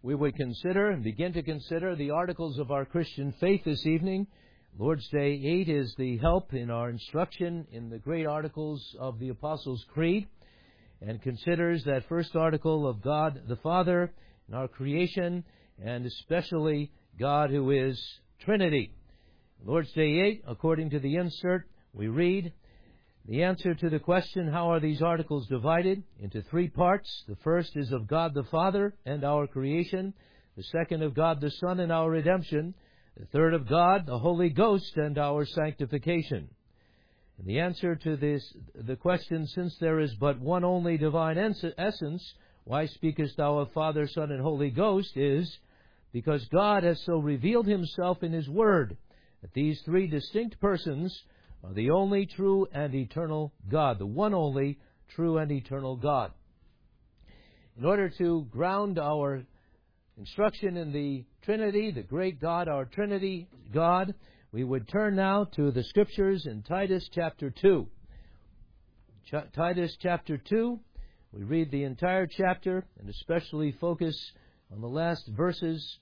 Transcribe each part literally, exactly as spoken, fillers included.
we would consider and begin to consider the articles of our Christian faith this evening. Lord's Day eight is the help in our instruction in the great articles of the Apostles' Creed, and considers that first article of God the Father in our creation, and especially God who is Trinity. Lord's Day eight, according to the insert, we read the answer to the question, how are these articles divided? Into three parts. The first is of God the Father and our creation. The second of God the Son and our redemption. The third of God, the Holy Ghost, and our sanctification. And the answer to this, the question, since there is but one only divine essence, why speakest thou of Father, Son, and Holy Ghost, is because God has so revealed Himself in His Word that these three distinct persons are the only true and eternal God, the one only true and eternal God. In order to ground our instruction in the Trinity, the great God, our Trinity God, we would turn now to the Scriptures in Titus chapter two. Ch- Titus chapter two, we read the entire chapter and especially focus on the last verses,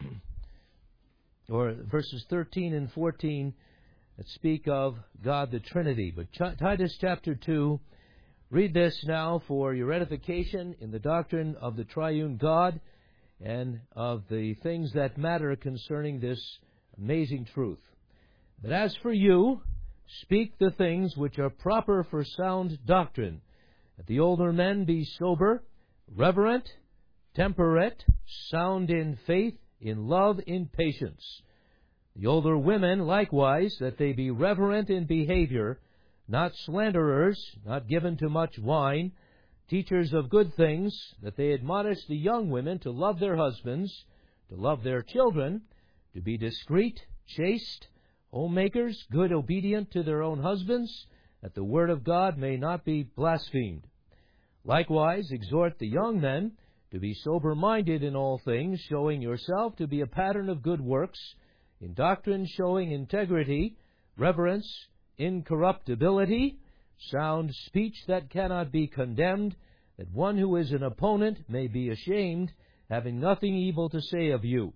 or verses thirteen and fourteen, that speak of God the Trinity. But Ch- Titus chapter two, read this now for your edification in the doctrine of the triune God and of the things that matter concerning this amazing truth. But as for you, speak the things which are proper for sound doctrine, that the older men be sober, reverent, temperate, sound in faith, in love, in patience. The older women likewise, that they be reverent in behavior, not slanderers, not given to much wine, teachers of good things, that they admonish the young women to love their husbands, to love their children, to be discreet, chaste, homemakers, good, obedient to their own husbands, that the word of God may not be blasphemed. Likewise, exhort the young men to be sober-minded in all things, showing yourself to be a pattern of good works, in doctrine showing integrity, reverence, incorruptibility, sound speech that cannot be condemned, that one who is an opponent may be ashamed, having nothing evil to say of you.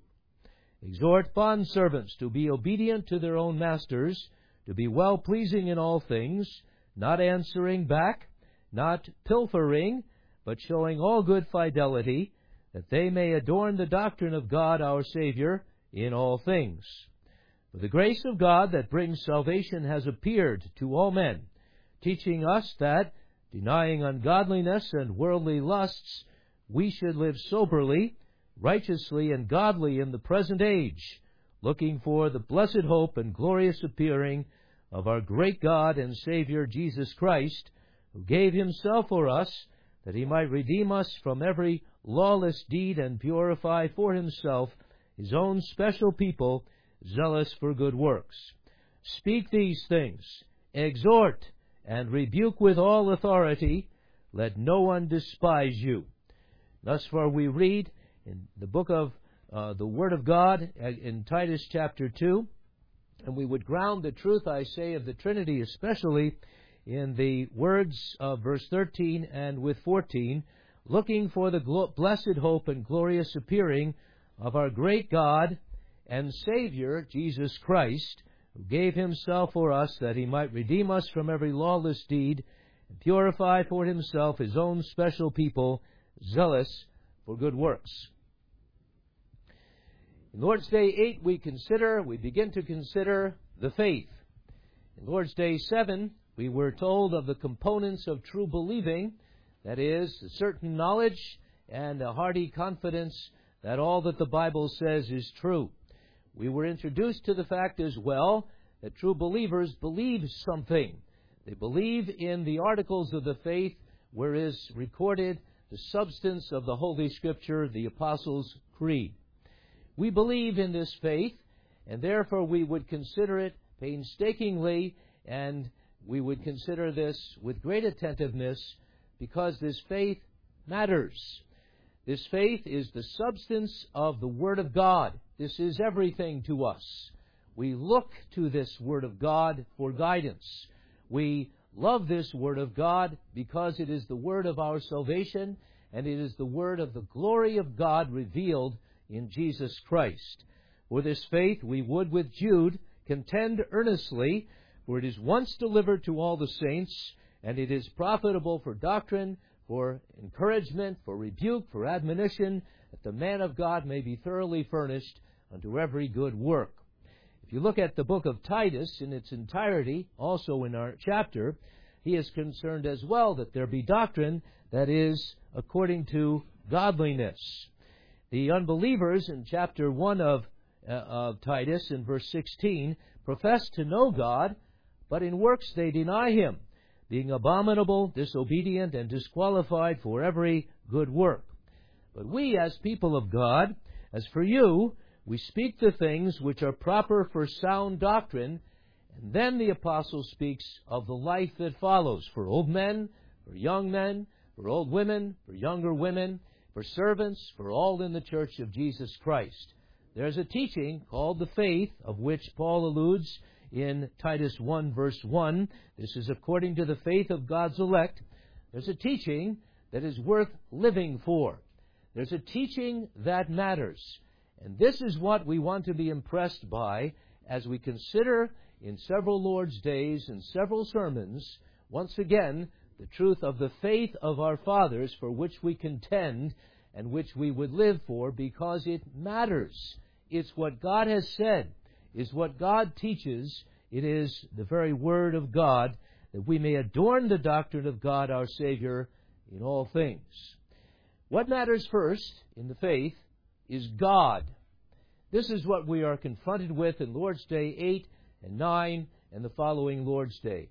Exhort bondservants to be obedient to their own masters, to be well-pleasing in all things, not answering back, not pilfering, but showing all good fidelity, that they may adorn the doctrine of God our Savior in all things. For the grace of God that brings salvation has appeared to all men, teaching us that, denying ungodliness and worldly lusts, we should live soberly, righteously, and godly in the present age, looking for the blessed hope and glorious appearing of our great God and Savior Jesus Christ, who gave Himself for us, that He might redeem us from every lawless deed and purify for Himself His own special people, zealous for good works. Speak these things, exhort, and rebuke with all authority. Let no one despise you. Thus far we read in the book of uh, the Word of God in Titus chapter two, and we would ground the truth, I say, of the Trinity especially in the words of verse thirteen and with fourteen, looking for the glo- blessed hope and glorious appearing of our great God and Savior, Jesus Christ, who gave Himself for us that He might redeem us from every lawless deed and purify for Himself His own special people, zealous for good works. In Lord's Day eight we consider, we begin to consider the faith. In Lord's Day seven we were told of the components of true believing, that is, a certain knowledge and a hearty confidence that all that the Bible says is true. We were introduced to the fact as well that true believers believe something. They believe in the articles of the faith where is recorded the substance of the Holy Scripture, the Apostles' Creed. We believe in this faith, and therefore we would consider it painstakingly, and we would consider this with great attentiveness, because this faith matters. This faith is the substance of the Word of God. This is everything to us. We look to this Word of God for guidance. We love this Word of God because it is the Word of our salvation, and it is the word of the glory of God revealed in Jesus Christ. For this faith we would with Jude contend earnestly, for it is once delivered to all the saints, and it is profitable for doctrine, for encouragement, for rebuke, for admonition, that the man of God may be thoroughly furnished unto every good work. If you look at the book of Titus in its entirety, also in our chapter, he is concerned as well that there be doctrine that is according to godliness. The unbelievers in chapter one of, uh, of Titus, in verse sixteen, profess to know God, but in works they deny Him, being abominable, disobedient, and disqualified for every good work. But we, as people of God, as for you, we speak the things which are proper for sound doctrine, and then the apostle speaks of the life that follows for old men, for young men, for old women, for younger women, for servants, for all in the church of Jesus Christ. There's a teaching called the faith, of which Paul alludes in Titus one, verse one. This is according to the faith of God's elect. There's a teaching that is worth living for. There's a teaching that matters. And this is what we want to be impressed by as we consider in several Lord's days and several sermons, once again, the truth of the faith of our fathers for which we contend and which we would live for, because it matters. It's what God has said, is what God teaches. It is the very Word of God, that we may adorn the doctrine of God our Savior in all things. What matters first in the faith is God. This is what we are confronted with in Lord's Day eight and nine and the following Lord's Day.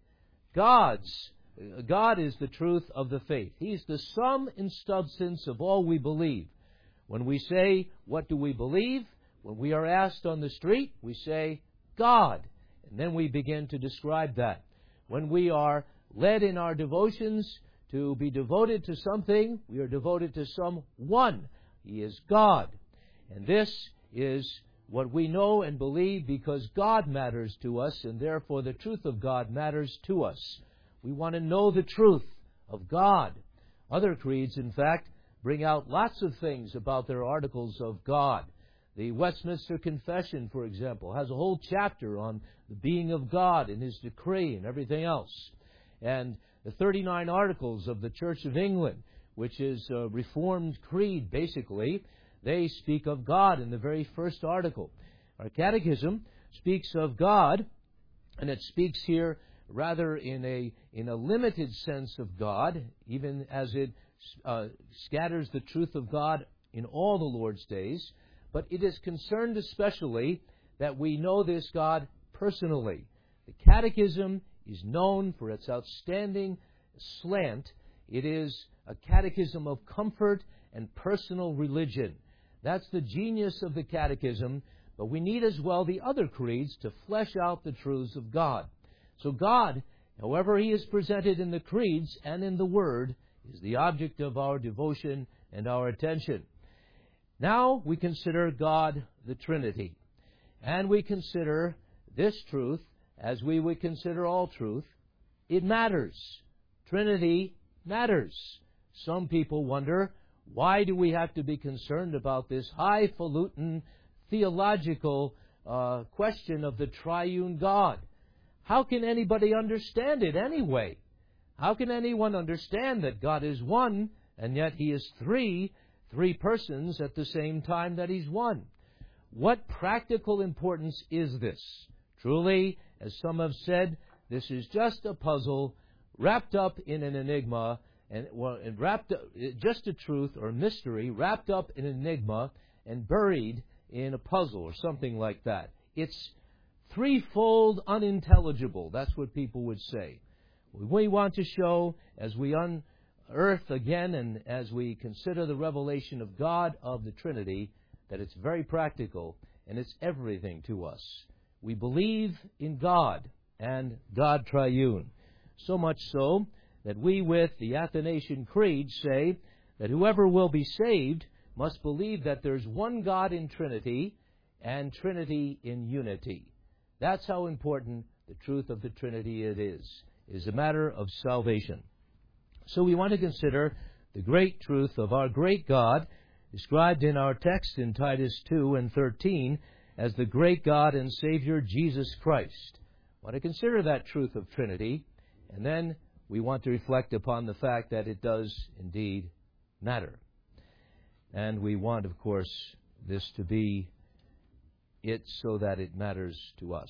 God's, God is the truth of the faith. He's the sum and substance of all we believe. When we say, what do we believe? When we are asked on the street, we say, God. And then we begin to describe that. When we are led in our devotions to be devoted to something, we are devoted to someone. He is God. And this is what we know and believe because God matters to us, and therefore the truth of God matters to us. We want to know the truth of God. Other creeds, in fact, bring out lots of things about their articles of God. The Westminster Confession, for example, has a whole chapter on the being of God and His decree and everything else. And the thirty-nine Articles of the Church of England, which is a Reformed creed, basically, they speak of God in the very first article. Our Catechism speaks of God, and it speaks here rather in a in a limited sense of God, even as it uh, scatters the truth of God in all the Lord's days. But it is concerned especially that we know this God personally. The Catechism is known for its outstanding slant. It is a catechism of comfort and personal religion. That's the genius of the Catechism, but we need as well the other creeds to flesh out the truths of God. So God, however He is presented in the creeds and in the Word, is the object of our devotion and our attention. Now we consider God the Trinity, and we consider this truth as we would consider all truth. It matters. Trinity matters. Some people wonder, why do we have to be concerned about this highfalutin theological uh, question of the triune God? How can anybody understand it anyway? How can anyone understand that God is one, and yet He is three, three persons at the same time that He's one? What practical importance is this? Truly, as some have said, this is just a puzzle wrapped up in an enigma, and, well, and wrapped up, just a truth or mystery wrapped up in an enigma and buried in a puzzle or something like that. It's threefold unintelligible. That's what people would say. We want to show, as we unearth again and as we consider the revelation of God of the Trinity, that it's very practical and it's everything to us. We believe in God and God triune. So much so that we, with the Athanasian Creed, say that whoever will be saved must believe that there's one God in Trinity and Trinity in unity. That's how important the truth of the Trinity it is. It is a matter of salvation. So we want to consider the great truth of our great God, described in our text in Titus two and thirteen as the great God and Savior Jesus Christ. I want to consider that truth of Trinity, and then we want to reflect upon the fact that it does indeed matter. And we want, of course, this to be it so that it matters to us.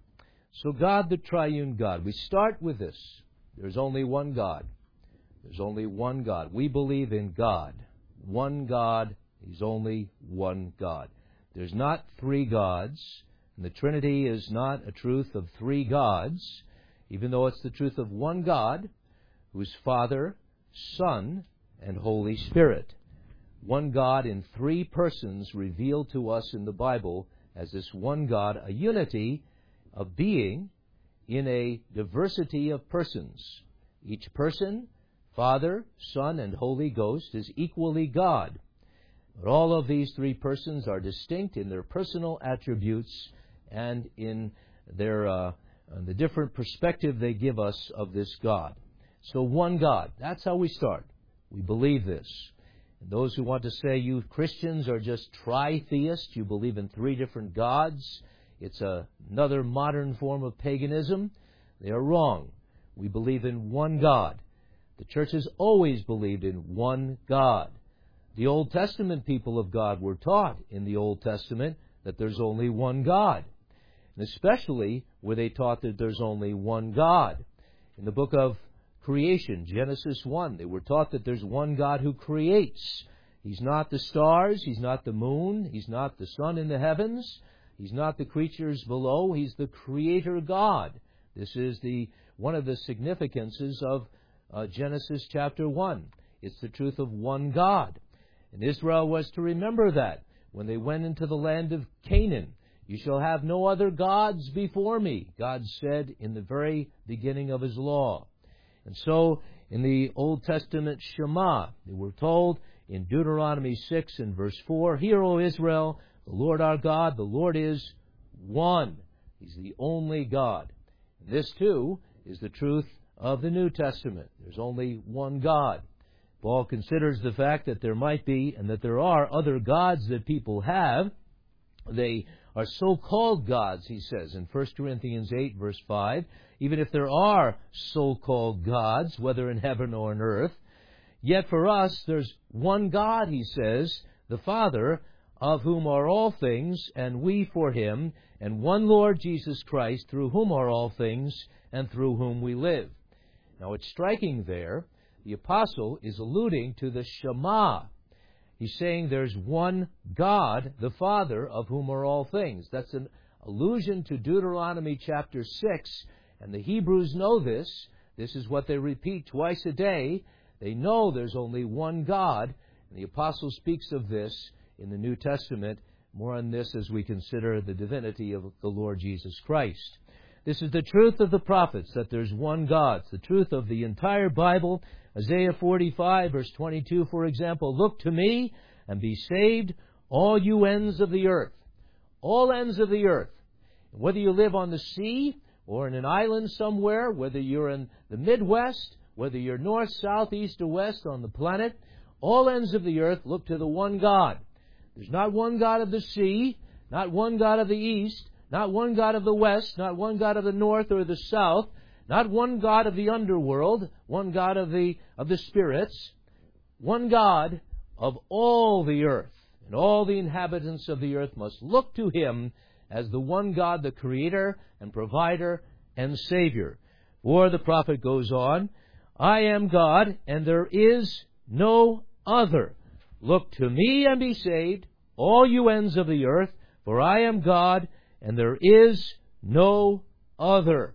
So God, the triune God. We start with this. There's only one God. There's only one God. We believe in God. One God. He's only one God. There's not three gods. And the Trinity is not a truth of three gods, even though it's the truth of one God, who is Father, Son, and Holy Spirit. One God in three persons revealed to us in the Bible as this one God, a unity of being in a diversity of persons. Each person, Father, Son, and Holy Ghost, is equally God. But all of these three persons are distinct in their personal attributes and in their uh, the different perspective they give us of this God. So one God. That's how we start. We believe this. And those who want to say you Christians are just tri-theists, you believe in three different gods, it's a, another modern form of paganism, they are wrong. We believe in one God. The church has always believed in one God. The Old Testament people of God were taught in the Old Testament that there's only one God. And especially where they taught that there's only one God. In the book of creation, Genesis one, they were taught that there's one God who creates. He's not the stars, He's not the moon, He's not the sun in the heavens, He's not the creatures below, He's the Creator God. This is the one of the significances of uh, Genesis chapter one. It's the truth of one God. And Israel was to remember that when they went into the land of Canaan. You shall have no other gods before me, God said in the very beginning of His law. And so, in the Old Testament Shema, they were told in Deuteronomy six and verse four, Hear, O Israel, the Lord our God, the Lord is one. He's the only God. And this, too, is the truth of the New Testament. There's only one God. Paul considers the fact that there might be, and that there are, other gods that people have. They are so-called gods, he says, in First Corinthians eight, verse five. Even if there are so-called gods, whether in heaven or on earth, yet for us there's one God, he says, the Father, of whom are all things, and we for Him, and one Lord Jesus Christ, through whom are all things, and through whom we live. Now it's striking there, the apostle is alluding to the Shema. He's saying there's one God, the Father, of whom are all things. That's an allusion to Deuteronomy chapter six, and the Hebrews know this. This is what they repeat twice a day. They know there's only one God, and the apostle speaks of this in the New Testament. More on this as we consider the divinity of the Lord Jesus Christ. This is the truth of the prophets, that there's one God. It's the truth of the entire Bible. Isaiah forty-five, verse twenty-two, for example, Look to me and be saved, all you ends of the earth. All ends of the earth. Whether you live on the sea or in an island somewhere, whether you're in the Midwest, whether you're north, south, east, or west on the planet, all ends of the earth look to the one God. There's not one God of the sea, not one God of the east, not one God of the west, not one God of the north or the south, not one God of the underworld, one God of the of the spirits, one God of all the earth. And all the inhabitants of the earth must look to Him as the one God, the Creator and Provider and Savior. For the prophet goes on, I am God, and there is no other. Look to me and be saved, all you ends of the earth, for I am God, and there is no other.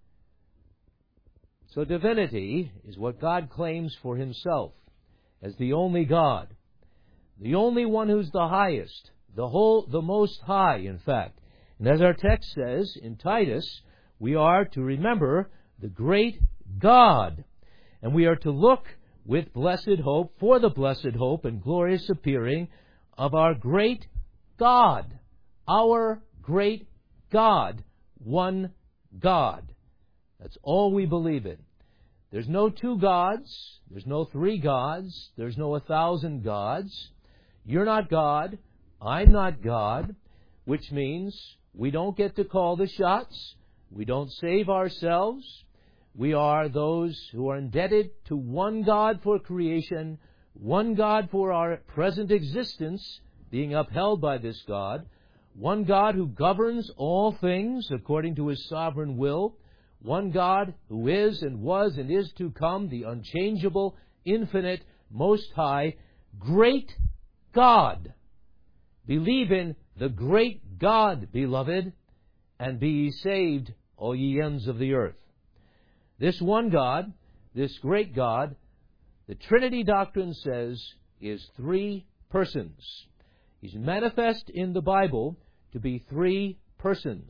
So divinity is what God claims for Himself as the only God, the only one who's the highest, the whole, the most high, in fact. And as our text says in Titus, we are to remember the great God, and we are to look with blessed hope for the blessed hope and glorious appearing of our great God, our great God, one God. That's all we believe in. There's no two gods. There's no three gods. There's no a thousand gods. You're not God. I'm not God. Which means we don't get to call the shots. We don't save ourselves. We are those who are indebted to one God for creation, one God for our present existence, being upheld by this God, one God who governs all things according to His sovereign will, one God who is and was and is to come, the unchangeable, infinite, most high, great God. Believe in the great God, beloved, and be ye saved, all ye ends of the earth. This one God, this great God, the Trinity doctrine says, is three persons. He's manifest in the Bible to be three persons.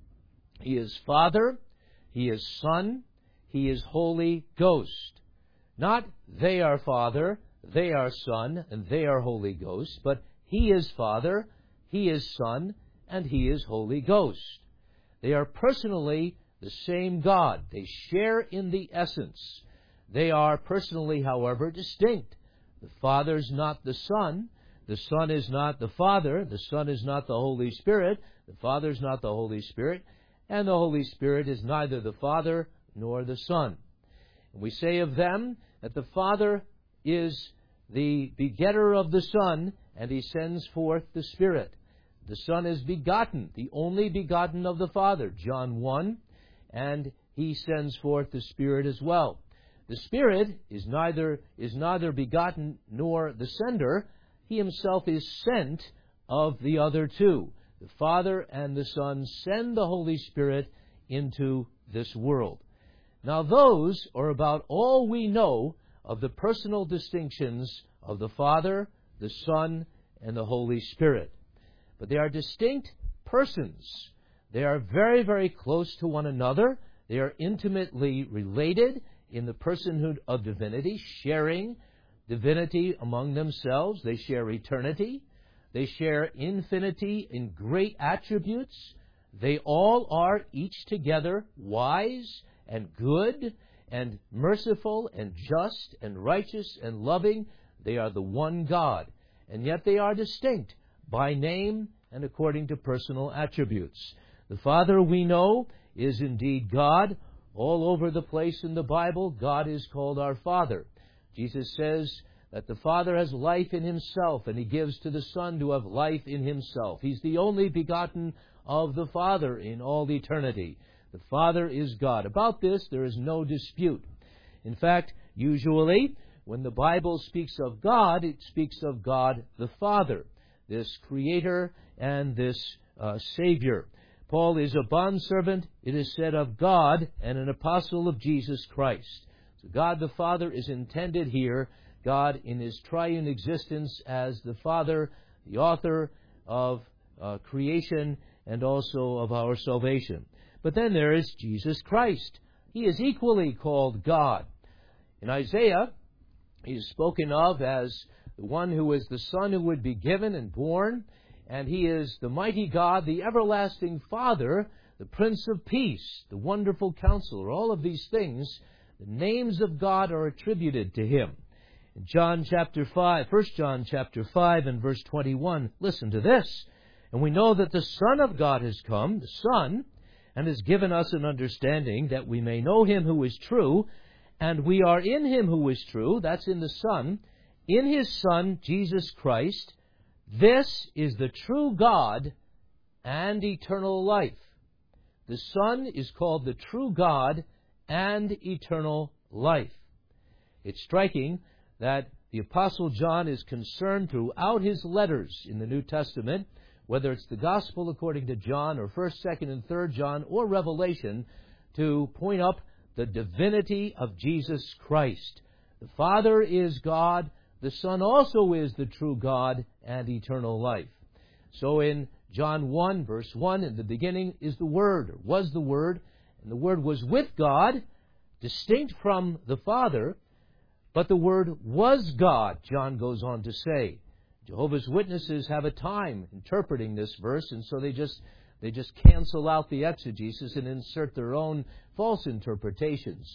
He is Father, He is Son, He is Holy Ghost. Not they are Father, they are Son, and they are Holy Ghost, but He is Father, He is Son, and He is Holy Ghost. They are personally the same God. They share in the essence. They are personally, however, distinct. The Father is not the Son. The Son is not the Father. The Son is not the Holy Spirit. The Father is not the Holy Spirit. And the Holy Spirit is neither the Father nor the Son. And we say of them that the Father is the begetter of the Son, and He sends forth the Spirit. The Son is begotten, the only begotten of the Father, John one, and He sends forth the Spirit as well. The Spirit is neither is neither begotten nor the sender. He Himself is sent of the other two. The Father and the Son send the Holy Spirit into this world. Now those are about all we know of the personal distinctions of the Father, the Son, and the Holy Spirit. But they are distinct persons. They are very, very close to one another. They are intimately related in the personhood of divinity, sharing divinity among themselves. They share eternity. They share infinity in great attributes. They all are each together wise and good and merciful and just and righteous and loving. They are the one God. And yet they are distinct by name and according to personal attributes. The Father, we know, is indeed God. All over the place in the Bible, God is called our Father. Jesus says that the Father has life in Himself, and He gives to the Son to have life in Himself. He's the only begotten of the Father in all eternity. The Father is God. About this, there is no dispute. In fact, usually, when the Bible speaks of God, it speaks of God the Father, this Creator and this uh, Savior. Paul is a bondservant, it is said, of God and an apostle of Jesus Christ. So God the Father is intended here, God in His triune existence as the Father, the author of uh, creation and also of our salvation. But then there is Jesus Christ. He is equally called God. In Isaiah, He is spoken of as the one who is the Son who would be given and born, and He is the mighty God, the everlasting Father, the Prince of Peace, the wonderful Counselor. All of these things, the names of God are attributed to Him. In John chapter five, First John chapter five and verse twenty-one, listen to this. And we know that the Son of God has come, the Son, and has given us an understanding that we may know Him who is true, and we are in Him who is true, that's in the Son, in His Son, Jesus Christ. This is the true God and eternal life. The Son is called the true God and eternal life. It's striking that the Apostle John is concerned throughout his letters in the New Testament, whether it's the Gospel according to John or first, second, and third John or Revelation, to point up the divinity of Jesus Christ. The Father is God. The Son also is the true God and eternal life. So in John one, verse one, in the beginning is the Word, or was the Word, and the Word was with God, distinct from the Father, but the Word was God, John goes on to say. Jehovah's Witnesses have a time interpreting this verse, and so they just they just cancel out the exegesis and insert their own false interpretations.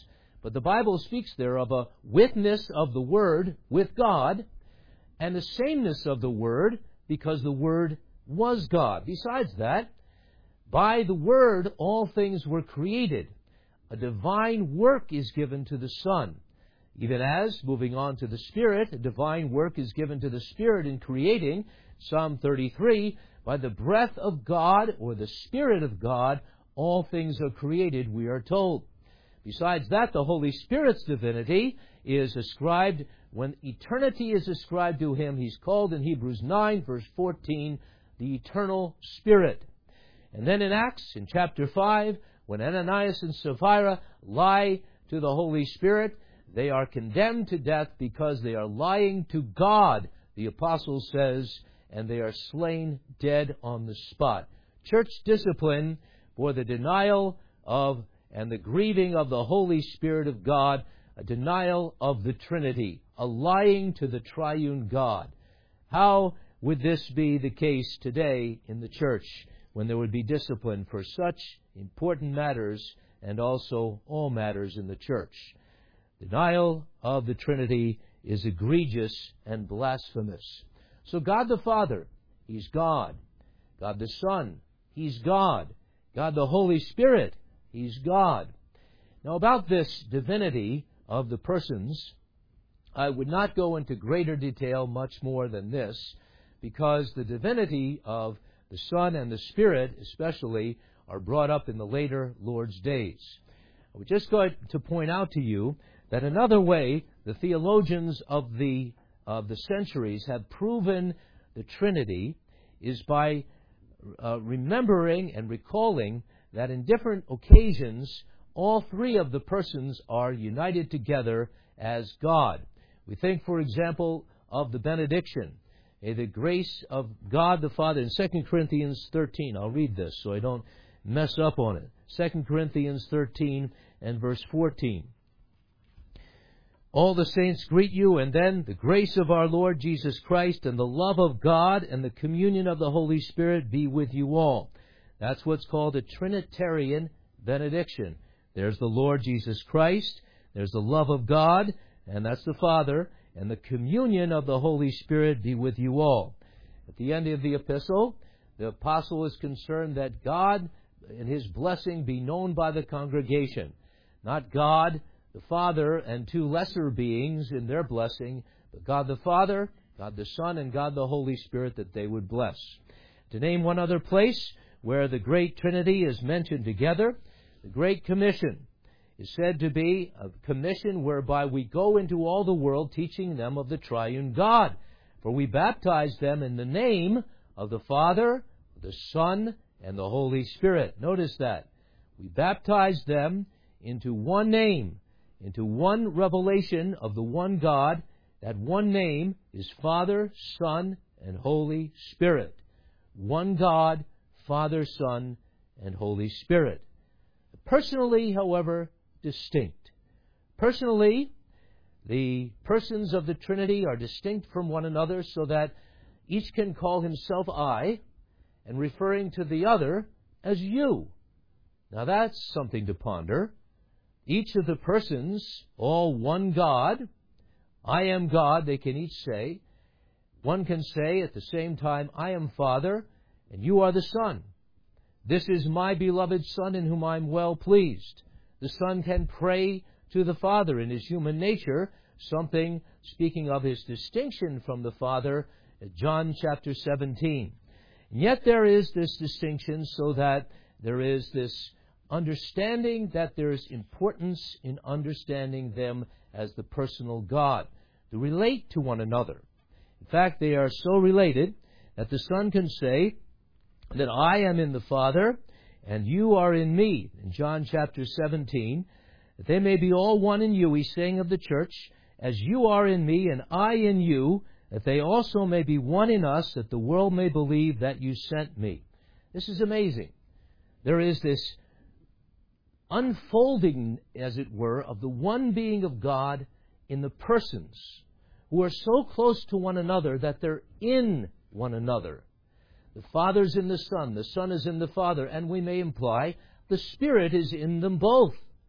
But the Bible speaks there of a witness of the Word with God, and the sameness of the Word, because the Word was God. Besides that, by the Word all things were created. A divine work is given to the Son. Even as, moving on to the Spirit, a divine work is given to the Spirit in creating. Psalm thirty-three, by the breath of God, or the Spirit of God, all things are created, we are told. Besides that, the Holy Spirit's divinity is ascribed, when eternity is ascribed to Him, He's called in Hebrews nine, verse fourteen, the Eternal Spirit. And then in Acts, in chapter five, when Ananias and Sapphira lie to the Holy Spirit, they are condemned to death because they are lying to God, the apostle says, and they are slain dead on the spot. Church discipline for the denial of and the grieving of the Holy Spirit of God, a denial of the Trinity, a lying to the triune God. How would this be the case today in the church, when there would be discipline for such important matters and also all matters in the church? Denial of the Trinity is egregious and blasphemous. So God the Father, He's God. God the Son, He's God. God the Holy Spirit, He's God. Now, about this divinity of the persons, I would not go into greater detail much more than this, because the divinity of the Son and the Spirit, especially, are brought up in the later Lord's days. I would just go to point out to you that another way the theologians of the, of the centuries have proven the Trinity is by uh, remembering and recalling that in different occasions, all three of the persons are united together as God. We think, for example, of the benediction. May the grace of God the Father, in Second Corinthians thirteen, I'll read this so I don't mess up on it. Second Corinthians thirteen and verse fourteen. All the saints greet you, and then the grace of our Lord Jesus Christ and the love of God and the communion of the Holy Spirit be with you all. That's what's called a Trinitarian benediction. There's the Lord Jesus Christ, there's the love of God, and that's the Father, and the communion of the Holy Spirit be with you all. At the end of the epistle, the apostle is concerned that God and His blessing be known by the congregation. Not God the Father and two lesser beings in their blessing, but God the Father, God the Son, and God the Holy Spirit, that they would bless. To name one other place where the great Trinity is mentioned together, the Great Commission is said to be a commission whereby we go into all the world teaching them of the triune God. For we baptize them in the name of the Father, the Son, and the Holy Spirit. Notice that. We baptize them into one name, into one revelation of the one God. That one name is Father, Son, and Holy Spirit. One God, Father, Son, and Holy Spirit. Personally, however, distinct. Personally, the persons of the Trinity are distinct from one another so that each can call himself I, and referring to the other as you. Now that's something to ponder. Each of the persons, all one God, I am God, they can each say. One can say at the same time, I am Father, and you are the Son. This is my beloved Son in whom I am well pleased. The Son can pray to the Father in His human nature, something speaking of His distinction from the Father, John chapter seventeen. And yet there is this distinction so that there is this understanding that there is importance in understanding them as the personal God, to relate to one another. In fact, they are so related that the Son can say that I am in the Father and you are in me. In John chapter seventeen, that they may be all one in you, He's saying of the church, as you are in me and I in you, that they also may be one in us, that the world may believe that you sent me. This is amazing. There is this unfolding, as it were, of the one being of God in the persons, who are so close to one another that they're in one another. The Father's in the Son, the Son is in the Father, and we may imply the Spirit is in them both.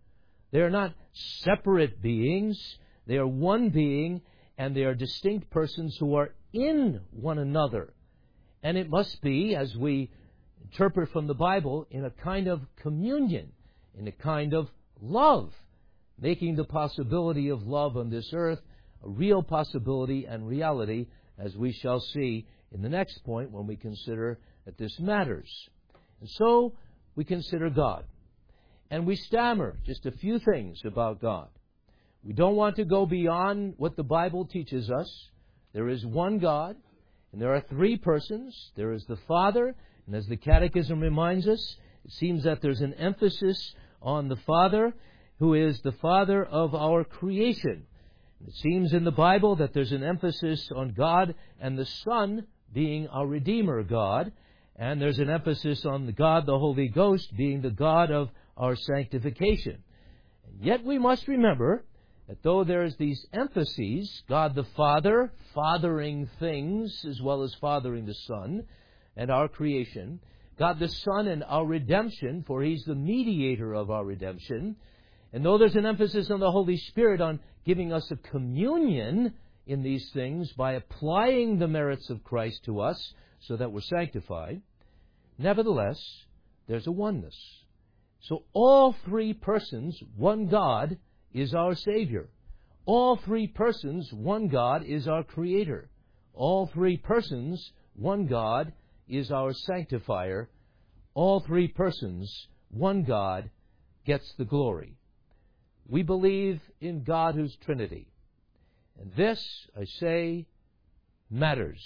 They are not separate beings. They are one being, and they are distinct persons who are in one another. And it must be, as we interpret from the Bible, in a kind of communion, in a kind of love, making the possibility of love on this earth a real possibility and reality, as we shall see in the next point when we consider that this matters. And so we consider God. And we stammer just a few things about God. We don't want to go beyond what the Bible teaches us. There is one God, and there are three persons. There is the Father, and as the Catechism reminds us, it seems that there's an emphasis on the Father, who is the Father of our creation. It seems in the Bible that there's an emphasis on God and the Son being our Redeemer God, and there's an emphasis on the God, the Holy Ghost, being the God of our sanctification. And yet we must remember that though there's these emphases, God the Father fathering things as well as fathering the Son and our creation, God the Son and our redemption, for He's the mediator of our redemption, and though there's an emphasis on the Holy Spirit on giving us a communion in these things by applying the merits of Christ to us so that we're sanctified, nevertheless, there's a oneness. So all three persons, one God, is our Savior. All three persons, one God, is our Creator. All three persons, one God, is our Sanctifier. All three persons, one God, gets the glory. We believe in God who's Trinity. And this, I say, matters.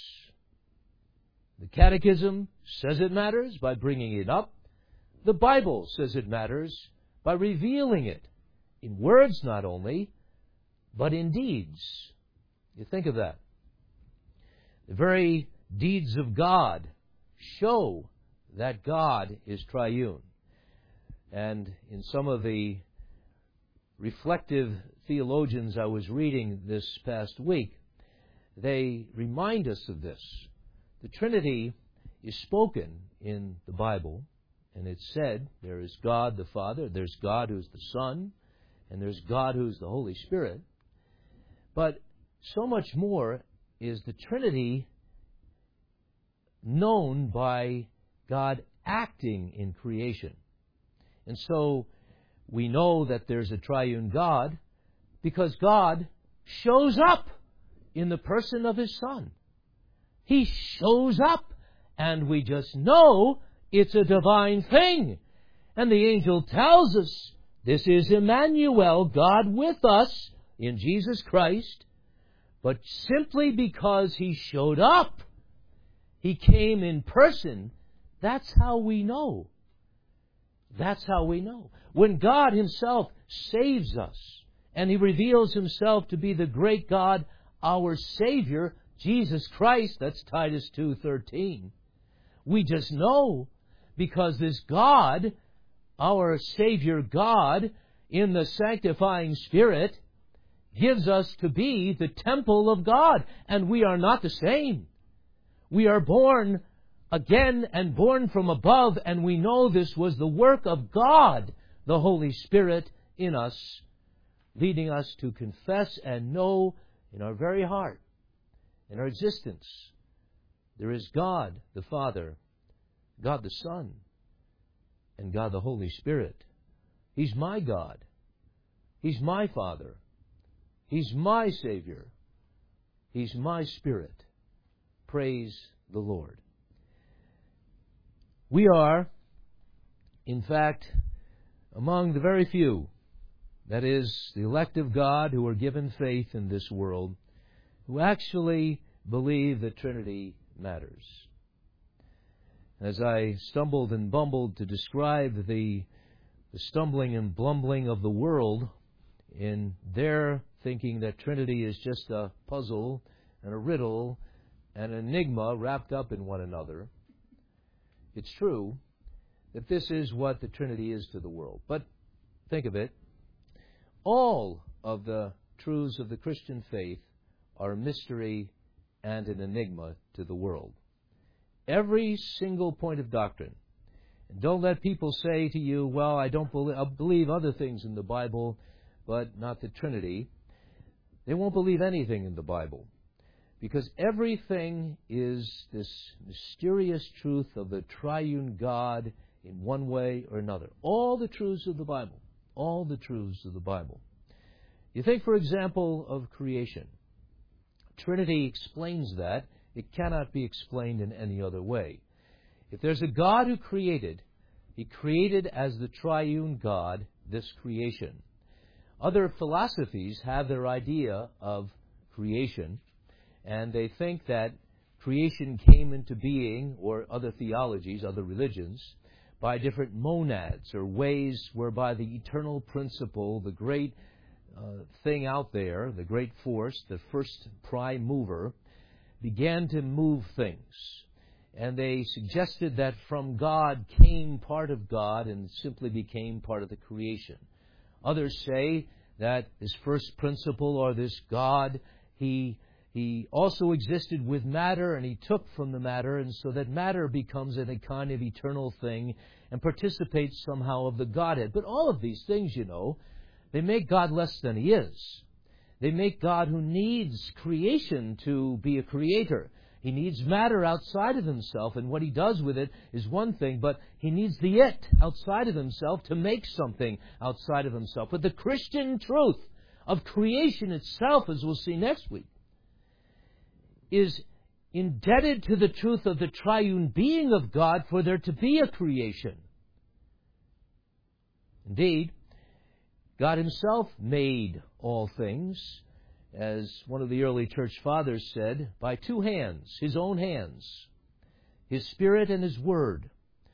The Catechism says it matters by bringing it up. The Bible says it matters by revealing it, in words not only, but in deeds. You think of that. The very deeds of God show that God is triune. And in some of the reflective theologians I was reading this past week, they remind us of this. The Trinity is spoken in the Bible, and it's said there is God the Father, there's God who's the Son, and there's God who's the Holy Spirit. But so much more is the Trinity known by God acting in creation. And so we know that there's a triune God because God shows up in the person of His Son. He shows up, and we just know it's a divine thing. And the angel tells us, this is Emmanuel, God with us in Jesus Christ. But simply because He showed up, He came in person, that's how we know. That's how we know. When God Himself saves us, and He reveals Himself to be the great God, our Savior, Jesus Christ, that's Titus two thirteen, we just know because this God, our Savior God, in the sanctifying Spirit, gives us to be the temple of God. And we are not the same. We are born again and born from above, and we know this was the work of God, the Holy Spirit, in us, leading us to confess and know in our very heart, in our existence, there is God the Father, God the Son, and God the Holy Spirit. He's my God. He's my Father. He's my Savior. He's my Spirit. Praise the Lord. We are, in fact, among the very few, that is, the elect of God who are given faith in this world, who actually believe the Trinity matters. As I stumbled and bumbled to describe the, the stumbling and blumbling of the world in their thinking that Trinity is just a puzzle and a riddle and an enigma wrapped up in one another, it's true that this is what the Trinity is to the world. But think of it. All of the truths of the Christian faith are a mystery and an enigma to the world. Every single point of doctrine, And don't let people say to you, well, I don't believe, I believe other things in the Bible, but not the Trinity. They won't believe anything in the Bible, because everything is this mysterious truth of the triune God in one way or another. All the truths of the Bible. All the truths of the Bible. You think, for example, of creation. Trinity explains that. It cannot be explained in any other way. If there's a God who created, He created as the triune God this creation. Other philosophies have their idea of creation, and they think that creation came into being, or other theologies, other religions, by different monads, or ways whereby the eternal principle, the great uh, thing out there, the great force, the first prime mover, began to move things. And they suggested that from God came part of God and simply became part of the creation. Others say that this first principle, or this God, He He also existed with matter, and He took from the matter, and so that matter becomes a kind of eternal thing and participates somehow of the Godhead. But all of these things, you know, they make God less than He is. They make God who needs creation to be a creator. He needs matter outside of Himself, and what He does with it is one thing, but He needs the it outside of Himself to make something outside of Himself. But the Christian truth of creation itself, as we'll see next week, is indebted to the truth of the triune being of God for there to be a creation. Indeed, God Himself made all things, as one of the early church fathers said, by two hands, His own hands, His Spirit and His Word.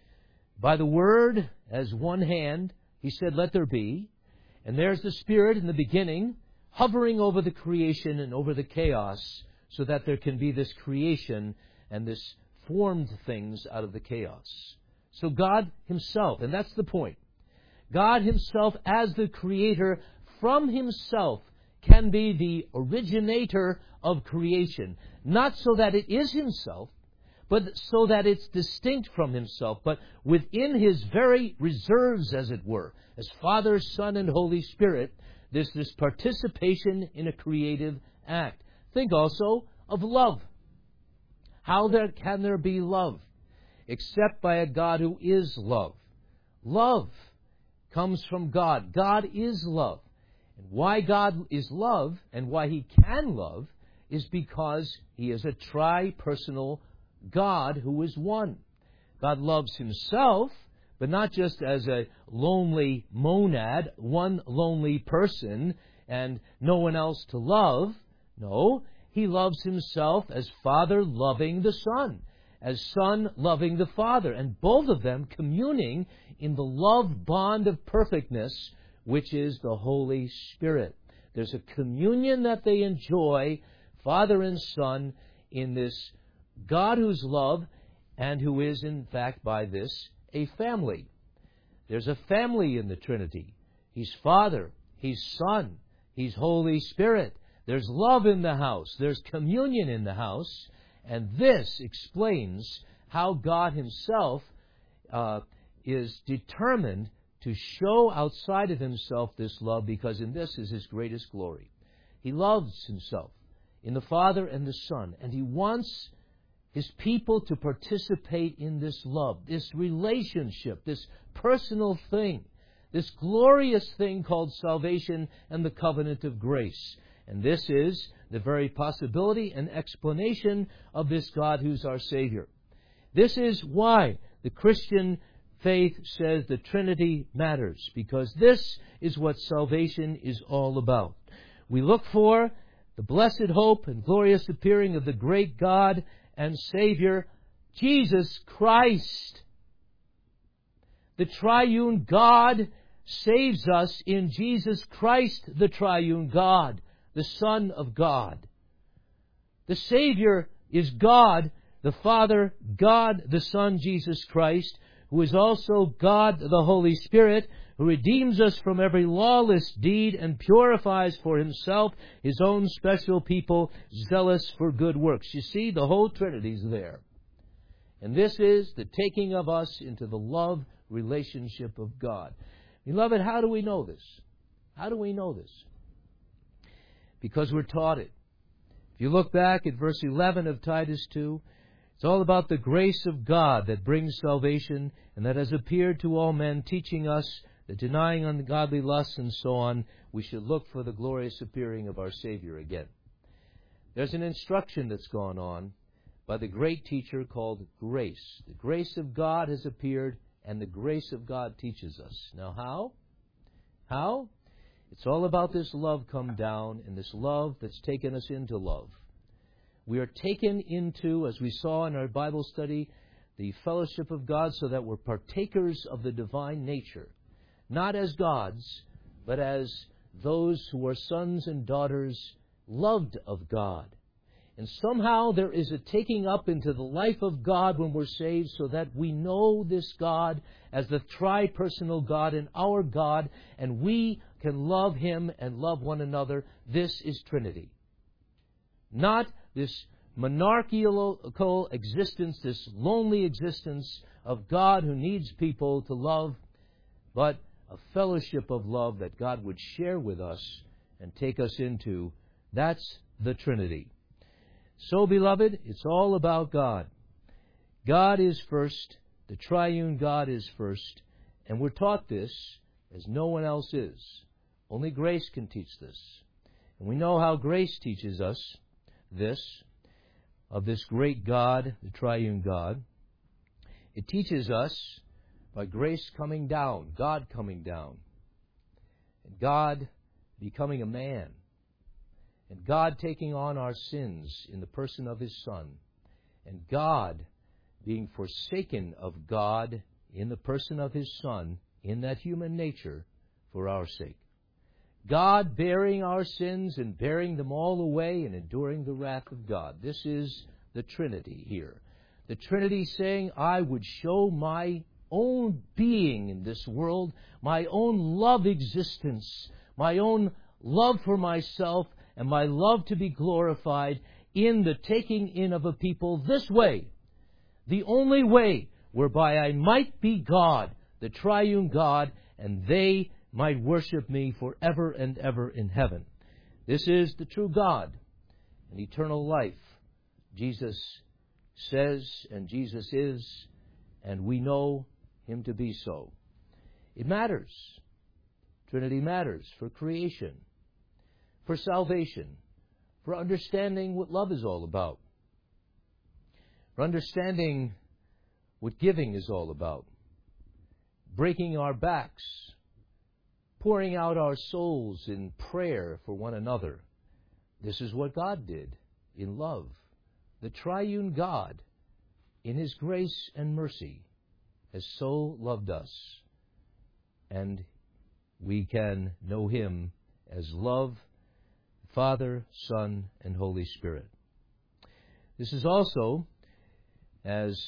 By the Word, as one hand, He said, let there be. And there's the Spirit in the beginning, hovering over the creation and over the chaos, so that there can be this creation and this formed things out of the chaos. So God Himself, and that's the point, God Himself as the Creator from Himself can be the originator of creation. Not so that it is Himself, but so that it's distinct from Himself, but within His very reserves, as it were, as Father, Son, and Holy Spirit, there's this participation in a creative act. Think also of love. How there can there be love except by a God who is love? Love comes from God. God is love. And why God is love and why He can love is because He is a tri-personal God who is one. God loves Himself, but not just as a lonely monad, one lonely person, and no one else to love. No, He loves Himself as Father loving the Son, as Son loving the Father, and both of them communing in the love bond of perfectness, which is the Holy Spirit. There's a communion that they enjoy, Father and Son, in this God who's love, and who is, in fact, by this, a family. There's a family in the Trinity. He's Father, He's Son, He's Holy Spirit. There's love in the house. There's communion in the house. And this explains how God Himself uh, is determined to show outside of Himself this love, because in this is His greatest glory. He loves Himself in the Father and the Son, and He wants His people to participate in this love, this relationship, this personal thing, this glorious thing called salvation and the covenant of grace. And this is the very possibility and explanation of this God who's our Savior. This is why the Christian faith says the Trinity matters, because this is what salvation is all about. We look for the blessed hope and glorious appearing of the great God and Savior, Jesus Christ. The triune God saves us in Jesus Christ, the triune God, the Son of God. The Savior is God, the Father, God, the Son, Jesus Christ, who is also God, the Holy Spirit, who redeems us from every lawless deed and purifies for Himself His own special people, zealous for good works. You see, the whole Trinity's there. And this is the taking of us into the love relationship of God. Beloved, how do we know this? How do we know this? Because we're taught it. If you look back at verse eleven of Titus two, it's all about the grace of God that brings salvation and that has appeared to all men, teaching us that denying ungodly lusts and so on, we should look for the glorious appearing of our Savior again. There's an instruction that's gone on by the great teacher called grace. The grace of God has appeared, and the grace of God teaches us. Now how? How? It's all about this love come down, and this love that's taken us into love. We are taken into, as we saw in our Bible study, the fellowship of God so that we're partakers of the divine nature. Not as gods, but as those who are sons and daughters loved of God. And somehow there is a taking up into the life of God when we're saved so that we know this God as the tri-personal God and our God, and we can love Him and love one another. This is Trinity. Not this monarchical existence, this lonely existence of God who needs people to love, but a fellowship of love that God would share with us and take us into. That's the Trinity. So, beloved, it's all about God. God is first. The triune God is first. And we're taught this as no one else is. Only grace can teach this. And we know how grace teaches us this, of this great God, the triune God. It teaches us by grace coming down, God coming down, and God becoming a man, and God taking on our sins in the person of His Son, and God being forsaken of God in the person of His Son, in that human nature, for our sake. God bearing our sins and bearing them all away and enduring the wrath of God. This is the Trinity here. The Trinity saying, I would show my own being in this world, my own love existence, my own love for myself, and my love to be glorified in the taking in of a people this way. The only way whereby I might be God, the triune God, and they might worship me forever and ever in heaven. This is the true God and eternal life. Jesus says, and Jesus is, and we know Him to be so. It matters. Trinity matters for creation, for salvation, for understanding what love is all about, for understanding what giving is all about, breaking our backs, pouring out our souls in prayer for one another. This is what God did in love. The triune God, in His grace and mercy, has so loved us, and we can know Him as love, Father, Son, and Holy Spirit. This is also, as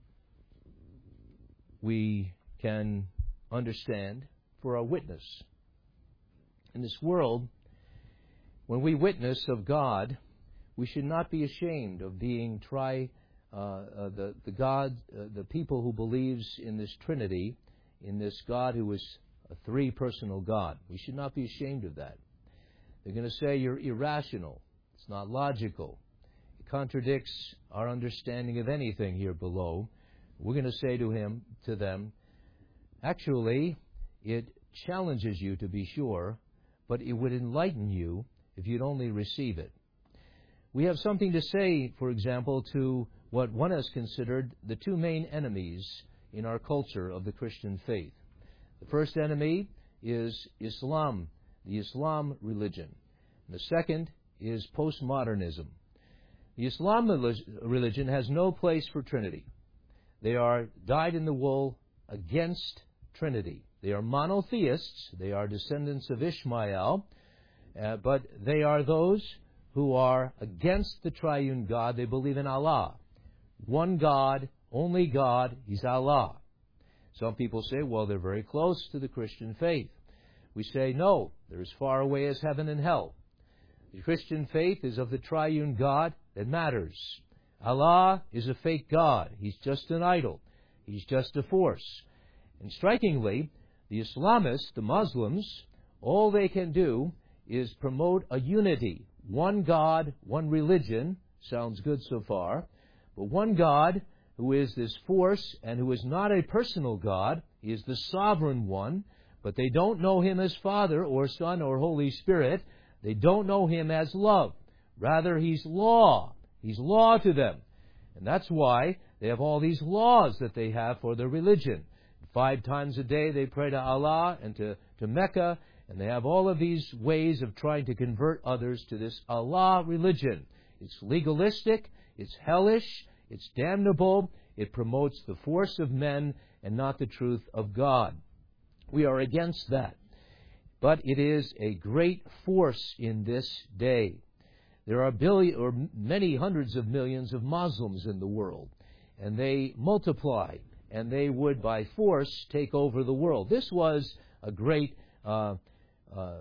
we can understand, for our witness. In this world, when we witness of God, we should not be ashamed of being tri, uh, uh, the the God, uh, the people who believes in this Trinity, in this God who is a three-personal God. We should not be ashamed of that. They're going to say you're irrational. It's not logical. It contradicts our understanding of anything here below. We're going to say to him, to them, actually, it challenges you to be sure, but it would enlighten you if you'd only receive it. We have something to say, for example, to what one has considered the two main enemies in our culture of the Christian faith. The first enemy is Islam, the Islam religion. And the second is postmodernism. The Islam religion has no place for Trinity. They are dyed-in-the-wool against Trinity. They are monotheists. They are descendants of Ishmael. Uh, but they are those who are against the triune God. They believe in Allah. One God, only God, He's Allah. Some people say, well, they're very close to the Christian faith. We say, no, they're as far away as heaven and hell. The Christian faith is of the triune God that matters. Allah is a fake God. He's just an idol. He's just a force. And strikingly, the Islamists, the Muslims, all they can do is promote a unity. One God, one religion. Sounds good so far. But one God who is this force and who is not a personal God. He is the sovereign one. But they don't know Him as Father or Son or Holy Spirit. They don't know Him as love. Rather, He's law. He's law to them. And that's why they have all these laws that they have for their religion. Five times a day they pray to Allah and to, to Mecca. And they have all of these ways of trying to convert others to this Allah religion. It's legalistic. It's hellish. It's damnable. It promotes the force of men and not the truth of God. We are against that. But it is a great force in this day. There are billion or many hundreds of millions of Muslims in the world, and they multiply, and they would by force take over the world. This was a great uh, uh,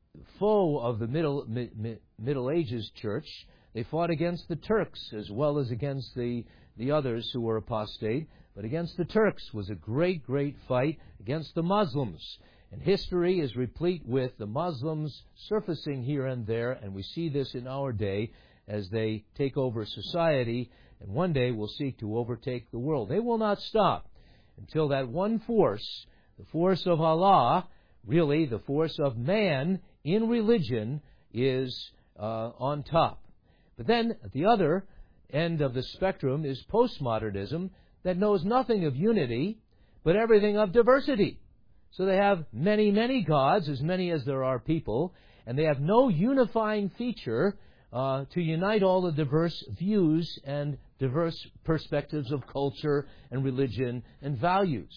foe of the Middle mi, mi, Middle Ages church. They fought against the Turks as well as against the the others who were apostate. But against the Turks was a great, great fight against the Muslims. And history is replete with the Muslims surfacing here and there, and we see this in our day as they take over society, and one day will seek to overtake the world. They will not stop until that one force, the force of Allah, really the force of man in religion, is uh, on top. But then at the other end of the spectrum is postmodernism, that knows nothing of unity, but everything of diversity. So they have many, many gods, as many as there are people, and they have no unifying feature uh, to unite all the diverse views and diverse perspectives of culture and religion and values.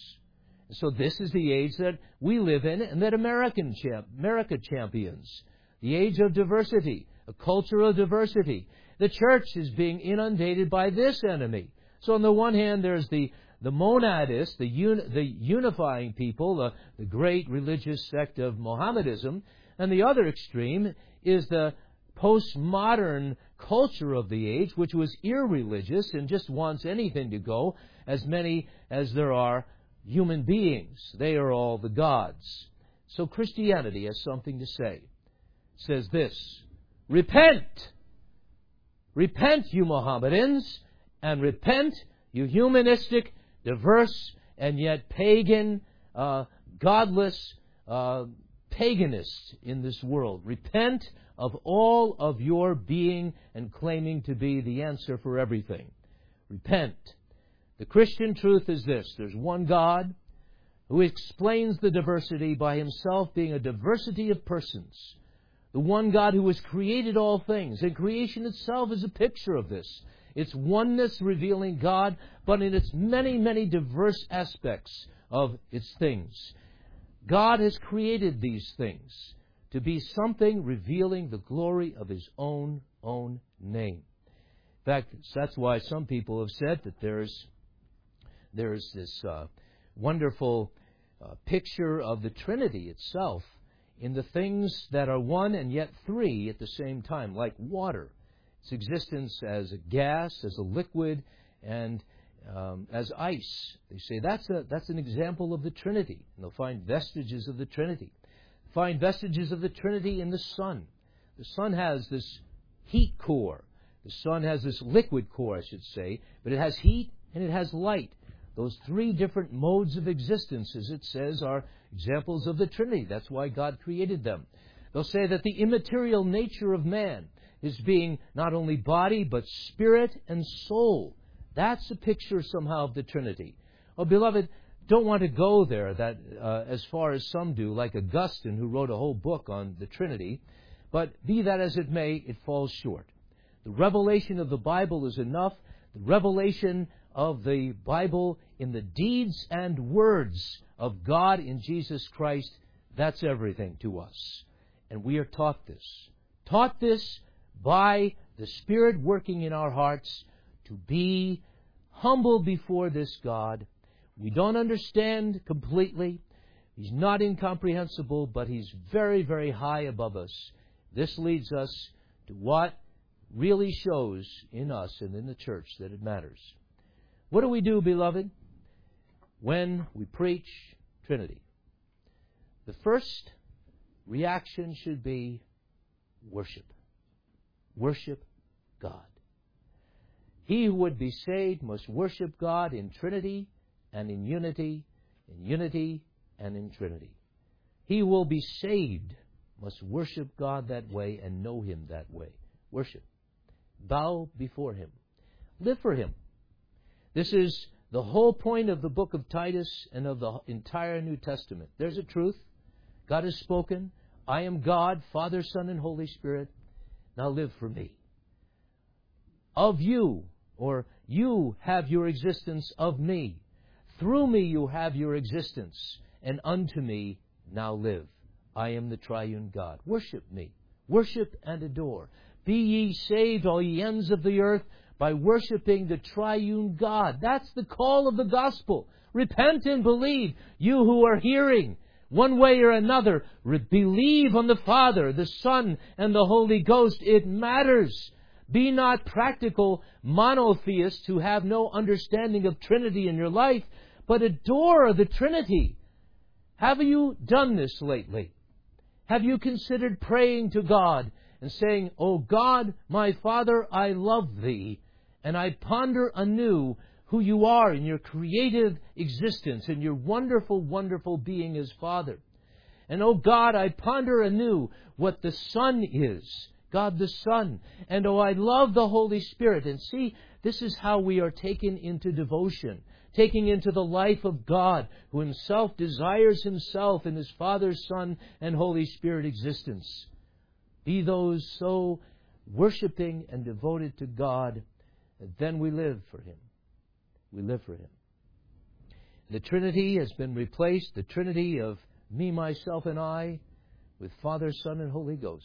So this is the age that we live in and that American champ- America champions. The age of diversity, a culture of diversity. The church is being inundated by this enemy. So on the one hand, there's the, the monadists, the, un, the unifying people, the, the great religious sect of Mohammedism. And the other extreme is the postmodern culture of the age, which was irreligious and just wants anything to go, as many as there are human beings. They are all the gods. So Christianity has something to say. It says this: repent! Repent, you Mohammedans! And repent, you humanistic, diverse, and yet pagan, uh, godless uh, paganists in this world. Repent of all of your being and claiming to be the answer for everything. Repent. The Christian truth is this: there's one God who explains the diversity by Himself being a diversity of persons. The one God who has created all things, and creation itself is a picture of this. It's oneness revealing God, but in its many, many diverse aspects of its things. God has created these things to be something revealing the glory of His own, own name. In fact, that's why some people have said that there's, there's this uh, wonderful uh, picture of the Trinity itself in the things that are one and yet three at the same time, like water. Its existence as a gas, as a liquid, and um, as ice. They say that's a that's an example of the Trinity. And they'll find vestiges of the Trinity. Find vestiges of the Trinity in the sun. The sun has this heat core. The sun has this liquid core, I should say, but it has heat and it has light. Those three different modes of existence, as it says, are examples of the Trinity. That's why God created them. They'll say that the immaterial nature of man is being not only body, but spirit and soul. That's a picture somehow of the Trinity. Oh, beloved, don't want to go there that uh, as far as some do, like Augustine, who wrote a whole book on the Trinity. But be that as it may, it falls short. The revelation of the Bible is enough. The revelation of the Bible in the deeds and words of God in Jesus Christ, that's everything to us. And we are taught this. Taught this by the Spirit working in our hearts to be humble before this God. We don't understand completely. He's not incomprehensible, but He's very, very high above us. This leads us to what really shows in us and in the church that it matters. What do we do, beloved, when we preach Trinity? The first reaction should be worship. Worship God. He who would be saved must worship God in Trinity and in unity, in unity and in Trinity. He who will be saved must worship God that way and know Him that way. Worship. Bow before Him. Live for Him. This is the whole point of the book of Titus and of the entire New Testament. There's a truth. God has spoken. I am God, Father, Son, and Holy Spirit. Now live for me. Of you, or you have your existence of me. Through me you have your existence, and unto me now live. I am the triune God. Worship me. Worship and adore. Be ye saved, all ye ends of the earth, by worshiping the triune God. That's the call of the gospel. Repent and believe. You who are hearing, one way or another, re- believe on the Father, the Son, and the Holy Ghost. It matters. Be not practical monotheists who have no understanding of Trinity in your life, but adore the Trinity. Have you done this lately? Have you considered praying to God and saying, O God, my Father, I love Thee, and I ponder anew who You are in Your creative existence and Your wonderful, wonderful being as Father. And, O God, I ponder anew what the Son is, God the Son. And, oh, I love the Holy Spirit. And see, this is how we are taken into devotion, taking into the life of God, who Himself desires Himself in His Father, Son, and Holy Spirit existence. Be those so worshiping and devoted to God, that then we live for Him. We live for Him. The Trinity has been replaced, the Trinity of me, myself, and I, with Father, Son, and Holy Ghost.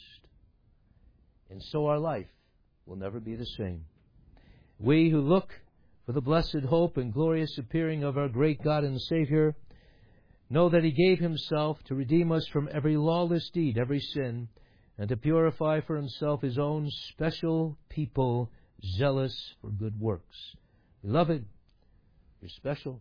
And so our life will never be the same. We who look for the blessed hope and glorious appearing of our great God and Savior know that He gave Himself to redeem us from every lawless deed, every sin, and to purify for Himself His own special people, zealous for good works. Beloved, you're special.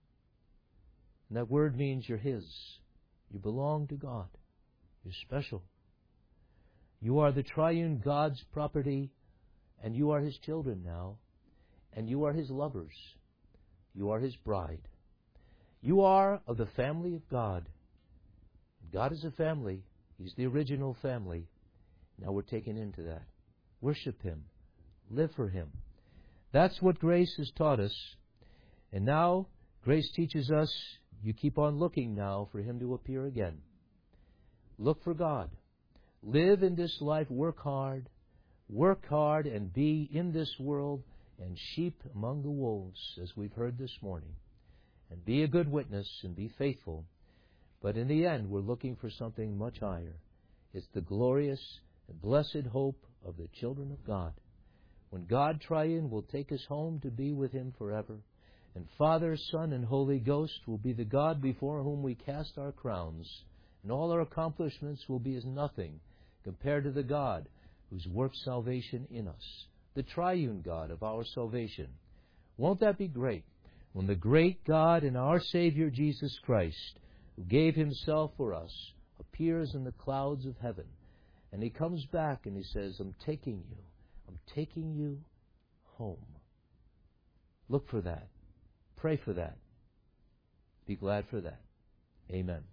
And that word means you're His. You belong to God. You're special. You are the triune God's property, and you are His children now, and you are His lovers. You are His bride. You are of the family of God. God is a family. He's the original family. Now we're taken into that. Worship Him. Live for Him. That's what grace has taught us. And now, grace teaches us, you keep on looking now for Him to appear again. Look for God. Live in this life, work hard. Work hard and be in this world and sheep among the wolves, as we've heard this morning. And be a good witness and be faithful. But in the end, we're looking for something much higher. It's the glorious and blessed hope of the children of God. When God Triune will take us home to be with Him forever, and Father, Son, and Holy Ghost will be the God before whom we cast our crowns, and all our accomplishments will be as nothing compared to the God who's worked salvation in us, the triune God of our salvation. Won't that be great? When the great God and our Savior Jesus Christ, who gave Himself for us, appears in the clouds of heaven, and He comes back and He says, I'm taking you. I'm taking you home. Look for that. Pray for that. Be glad for that. Amen.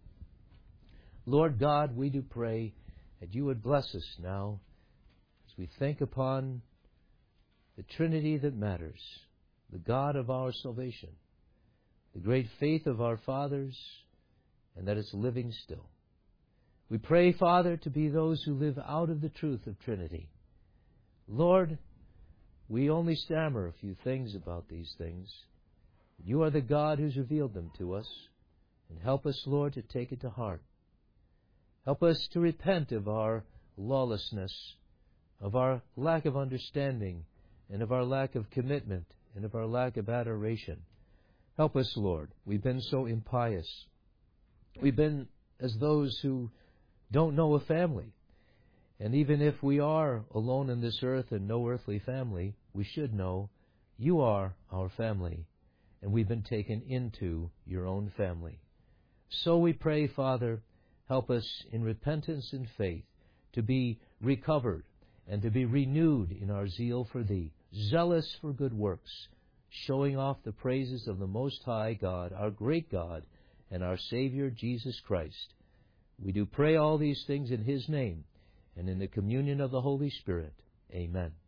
Lord God, we do pray that You would bless us now as we think upon the Trinity that matters, the God of our salvation, the great faith of our fathers, and that it's living still. We pray, Father, to be those who live out of the truth of Trinity. Lord, we only stammer a few things about these things. You are the God who's revealed them to us, and help us, Lord, to take it to heart. Help us to repent of our lawlessness, of our lack of understanding, and of our lack of commitment, and of our lack of adoration. Help us, Lord. We've been so impious. We've been as those who don't know a family. And even if we are alone in this earth and no earthly family, we should know you are our family, and we've been taken into your own family. So we pray, Father, help us in repentance and faith to be recovered and to be renewed in our zeal for Thee, zealous for good works, showing off the praises of the Most High God, our great God, and our Savior, Jesus Christ. We do pray all these things in His name and in the communion of the Holy Spirit. Amen.